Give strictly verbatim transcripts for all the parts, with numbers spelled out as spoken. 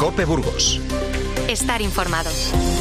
Cope Burgos. Estar informado.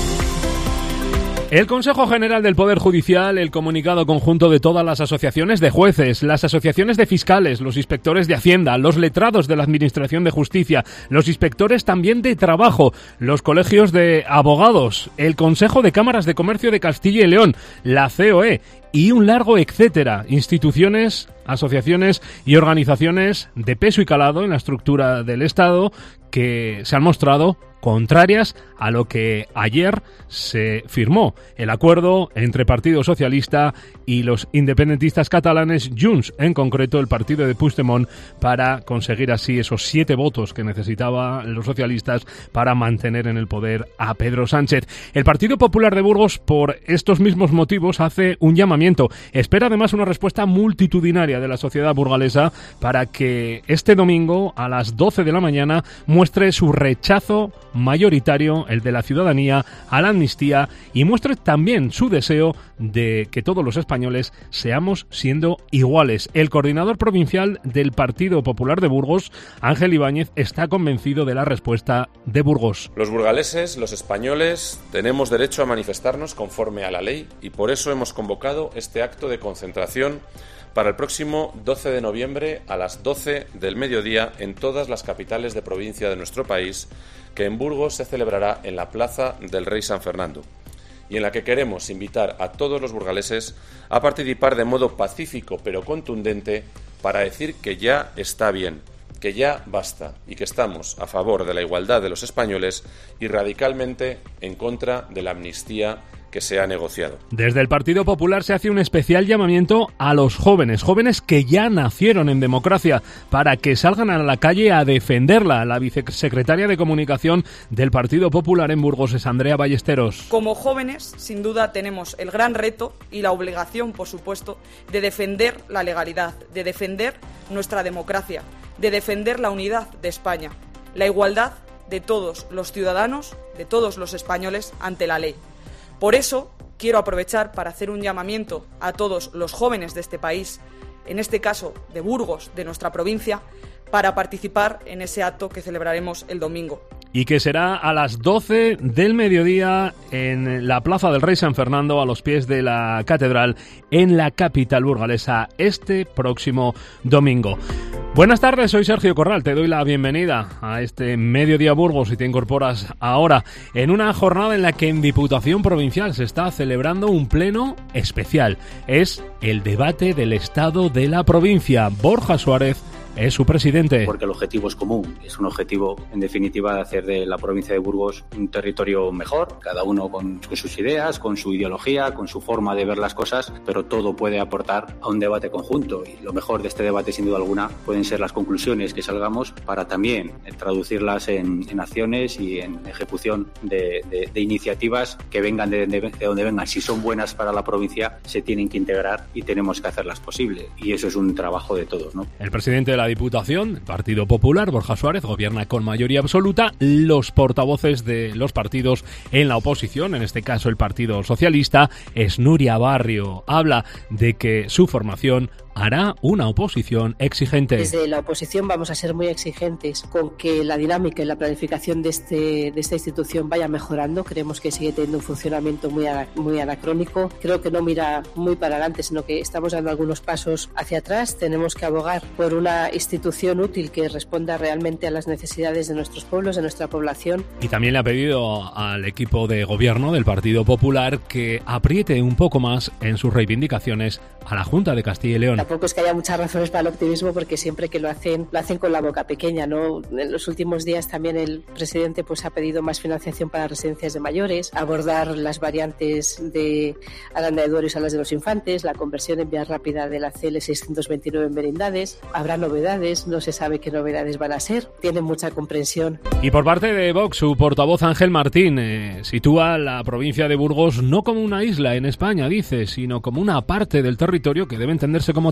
El Consejo General del Poder Judicial, el comunicado conjunto de todas las asociaciones de jueces, las asociaciones de fiscales, los inspectores de Hacienda, los letrados de la Administración de Justicia, los inspectores también de trabajo, los colegios de abogados, el Consejo de Cámaras de Comercio de Castilla y León, la C O E y un largo etcétera, instituciones, asociaciones y organizaciones de peso y calado en la estructura del Estado que se han mostrado contrarias a lo que ayer se firmó, el acuerdo entre Partido Socialista y los independentistas catalanes, Junts, en concreto el partido de Puigdemont, para conseguir así esos siete votos que necesitaban los socialistas para mantener en el poder a Pedro Sánchez. El Partido Popular de Burgos, por estos mismos motivos, hace un llamamiento. Espera además una respuesta multitudinaria de la sociedad burgalesa para que este domingo a las doce de la mañana muestre su rechazo mayoritario, el de la ciudadanía, a la amnistía, y muestre también su deseo de que todos los españoles seamos siendo iguales. El coordinador provincial del Partido Popular de Burgos, Ángel Ibáñez, está convencido de la respuesta de Burgos. Los burgaleses, los españoles, tenemos derecho a manifestarnos conforme a la ley y por eso hemos convocado este acto de concentración para el próximo doce de noviembre a las doce del mediodía en todas las capitales de provincia de nuestro país, que en Burgos se celebrará en la Plaza del Rey San Fernando, y en la que queremos invitar a todos los burgaleses a participar de modo pacífico pero contundente para decir que ya está bien, que ya basta y que estamos a favor de la igualdad de los españoles y radicalmente en contra de la amnistía que se ha negociado. Desde el Partido Popular se hace un especial llamamiento a los jóvenes, jóvenes que ya nacieron en democracia, para que salgan a la calle a defenderla. La vicesecretaria de Comunicación del Partido Popular en Burgos es Andrea Ballesteros. Como jóvenes, sin duda, tenemos el gran reto y la obligación, por supuesto, de defender la legalidad, de defender nuestra democracia, de defender la unidad de España, la igualdad de todos los ciudadanos, de todos los españoles ante la ley. Por eso, quiero aprovechar para hacer un llamamiento a todos los jóvenes de este país, en este caso de Burgos, de nuestra provincia, para participar en ese acto que celebraremos el domingo. Y que será a las doce del mediodía en la Plaza del Rey San Fernando, a los pies de la Catedral, en la capital burgalesa, este próximo domingo. Buenas tardes, soy Sergio Corral, te doy la bienvenida a este Mediodía Burgos y te incorporas ahora en una jornada en la que en Diputación Provincial se está celebrando un pleno especial. Es el debate del estado de la provincia. Borja Suárez es su presidente. Porque el objetivo es común, es un objetivo en definitiva de hacer de la provincia de Burgos un territorio mejor, cada uno con, con sus ideas, con su ideología, con su forma de ver las cosas, pero todo puede aportar a un debate conjunto y lo mejor de este debate sin duda alguna pueden ser las conclusiones que salgamos para también traducirlas en, en acciones y en ejecución de, de, de iniciativas que vengan de, de, de donde vengan. Si son buenas para la provincia se tienen que integrar y tenemos que hacerlas posibles y eso es un trabajo de todos, ¿no? El presidente de la Diputación, Partido Popular, Borja Suárez, gobierna con mayoría absoluta. Los portavoces de los partidos en la oposición, en este caso el Partido Socialista, es Nuria Barrio. Habla de que su formación hará una oposición exigente. Desde la oposición vamos a ser muy exigentes con que la dinámica y la planificación de, este, de esta institución vaya mejorando. Creemos que sigue teniendo un funcionamiento muy, muy anacrónico. Creo que no mira muy para adelante, sino que estamos dando algunos pasos hacia atrás. Tenemos que abogar por una institución útil que responda realmente a las necesidades de nuestros pueblos, de nuestra población. Y también le ha pedido al equipo de gobierno del Partido Popular que apriete un poco más en sus reivindicaciones a la Junta de Castilla y León. Tampoco es que haya muchas razones para el optimismo porque siempre que lo hacen, lo hacen con la boca pequeña, ¿no? En los últimos días también el presidente pues ha pedido más financiación para residencias de mayores, abordar las variantes de Aranda de Duero y Salas de los Infantes, la conversión en vía rápida de la C L seiscientos veintinueve en Merindades. Habrá novedades, no se sabe qué novedades van a ser, tienen mucha comprensión. Y por parte de Vox, su portavoz Ángel Martín eh, sitúa la provincia de Burgos no como una isla en España, dice, sino como una parte del territorio que debe entenderse como tal.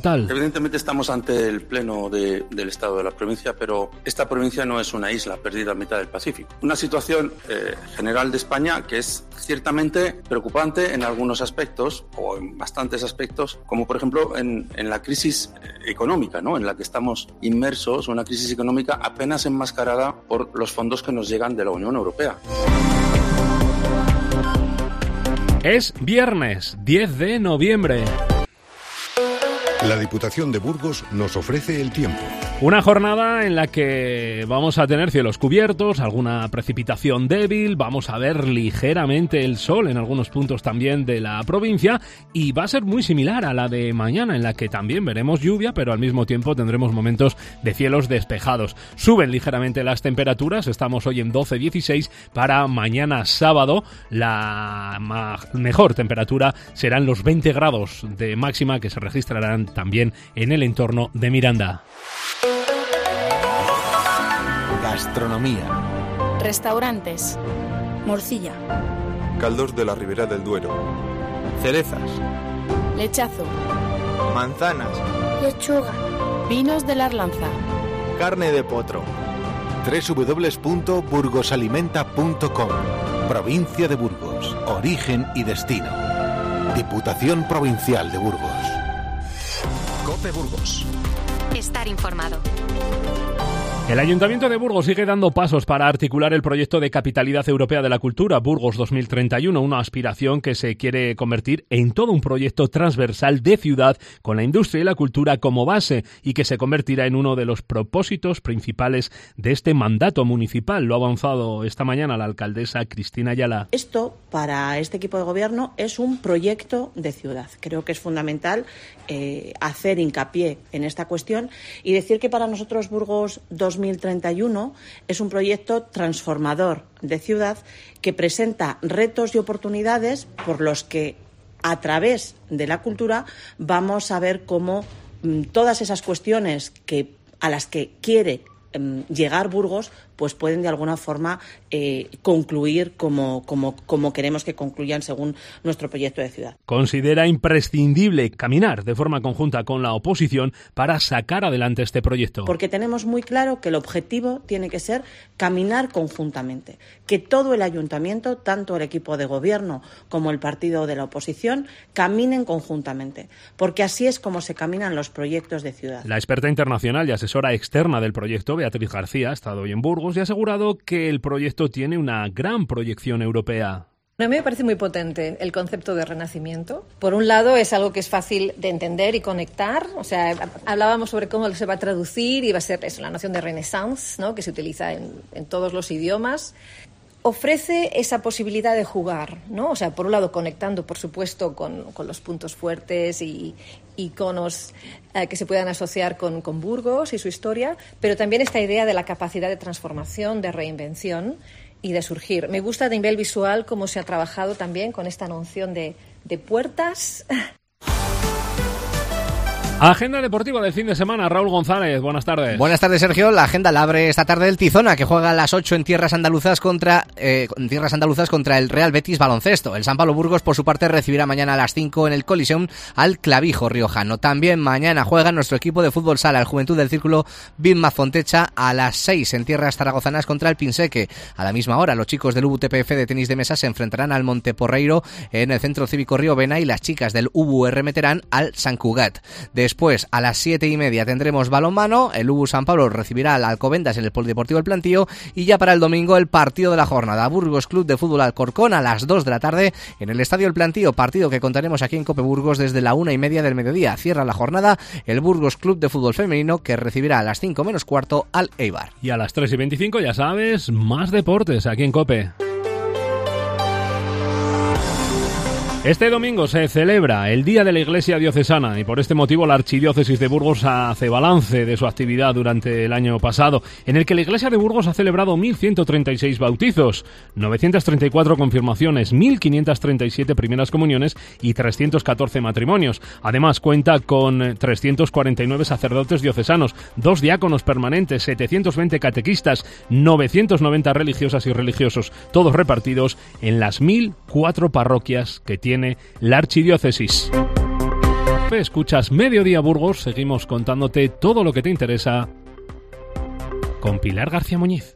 estatal. Evidentemente estamos ante el pleno de, del estado de la provincia, pero esta provincia no es una isla perdida a mitad del Pacífico. Una situación eh, general de España que es ciertamente preocupante en algunos aspectos, o en bastantes aspectos, como por ejemplo en, en la crisis económica, ¿no?, en la que estamos inmersos, una crisis económica apenas enmascarada por los fondos que nos llegan de la Unión Europea. Es viernes diez de noviembre. La Diputación de Burgos nos ofrece el tiempo. Una jornada en la que vamos a tener cielos cubiertos, alguna precipitación débil, vamos a ver ligeramente el sol en algunos puntos también de la provincia y va a ser muy similar a la de mañana, en la que también veremos lluvia, pero al mismo tiempo tendremos momentos de cielos despejados. Suben ligeramente las temperaturas, estamos hoy en doce dieciséis, para mañana sábado la ma- mejor temperatura serán los veinte grados de máxima que se registrarán también en el entorno de Miranda. Gastronomía. Restaurantes. Morcilla. Caldos de la Ribera del Duero. Cerezas. Lechazo. Manzanas. Lechuga. Vinos de la Arlanza. Carne de potro. doble u doble u doble u punto burgosalimenta punto com. Provincia de Burgos. Origen y destino. Diputación Provincial de Burgos. COPE Burgos. Estar informado. El Ayuntamiento de Burgos sigue dando pasos para articular el proyecto de Capitalidad Europea de la Cultura, Burgos dos mil treinta y uno, una aspiración que se quiere convertir en todo un proyecto transversal de ciudad con la industria y la cultura como base y que se convertirá en uno de los propósitos principales de este mandato municipal. Lo ha avanzado esta mañana la alcaldesa Cristina Ayala. Esto, para este equipo de gobierno, es un proyecto de ciudad. Creo que es fundamental eh, hacer hincapié en esta cuestión y decir que para nosotros Burgos dos mil treinta y uno es un proyecto transformador de ciudad que presenta retos y oportunidades por los que a través de la cultura vamos a ver cómo mm, todas esas cuestiones que, a las que quiere mm, llegar Burgos pues pueden de alguna forma eh, concluir como, como, como queremos que concluyan según nuestro proyecto de ciudad. Considera imprescindible caminar de forma conjunta con la oposición para sacar adelante este proyecto. Porque tenemos muy claro que el objetivo tiene que ser caminar conjuntamente, que todo el ayuntamiento, tanto el equipo de gobierno como el partido de la oposición, caminen conjuntamente, porque así es como se caminan los proyectos de ciudad. La experta internacional y asesora externa del proyecto, Beatriz García, ha estado hoy en Burgos y ha asegurado que el proyecto tiene una gran proyección europea. A mí me parece muy potente el concepto de renacimiento. Por un lado, es algo que es fácil de entender y conectar. O sea, hablábamos sobre cómo se va a traducir y va a ser eso, la noción de renaissance, ¿no?, que se utiliza en, en todos los idiomas. Ofrece esa posibilidad de jugar, ¿no? O sea, por un lado conectando, por supuesto, con, con los puntos fuertes y iconos eh, que se puedan asociar con, con Burgos y su historia, pero también esta idea de la capacidad de transformación, de reinvención y de surgir. Me gusta a nivel visual cómo se ha trabajado también con esta noción de, de puertas. Agenda deportiva del fin de semana. Raúl González, buenas tardes. Buenas tardes, Sergio. La agenda la abre esta tarde el Tizona, que juega a las ocho en tierras andaluzas contra eh, en tierras andaluzas contra el Real Betis Baloncesto. El San Pablo Burgos, por su parte, recibirá mañana a las cinco en el Coliseum al Clavijo riojano. También mañana juega nuestro equipo de fútbol sala, el Juventud del Círculo Bitmaz Fontecha, a las seis en tierras zaragozanas contra el Pinseque. A la misma hora, los chicos del U B U T P F de tenis de mesa se enfrentarán al Monteporreiro en el Centro Cívico Riovena y las chicas del U B U R meterán al Sant Cugat. Después, a las siete y media tendremos balonmano, el U B U San Pablo recibirá al Alcobendas en el Polideportivo El Plantío y ya para el domingo el partido de la jornada, Burgos Club de Fútbol Alcorcón a las dos de la tarde en el Estadio El Plantío, partido que contaremos aquí en Cope Burgos desde la una y media del mediodía. Cierra la jornada el Burgos Club de Fútbol Femenino, que recibirá a las cinco menos cuarto al Eibar. Y a las tres y veinticinco, ya sabes, más deportes aquí en Cope. Este domingo se celebra el Día de la Iglesia Diocesana y por este motivo la Archidiócesis de Burgos hace balance de su actividad durante el año pasado, en el que la Iglesia de Burgos ha celebrado mil ciento treinta y seis bautizos, novecientas treinta y cuatro confirmaciones, mil quinientas treinta y siete primeras comuniones y trescientos catorce matrimonios. Además cuenta con trescientos cuarenta y nueve sacerdotes diocesanos, dos diáconos permanentes, setecientos veinte catequistas, novecientos noventa religiosas y religiosos, todos repartidos en las mil cuatro parroquias que tiene la archidiócesis. COPE, escuchas Mediodía Burgos, seguimos contándote todo lo que te interesa con Pilar García Muñiz.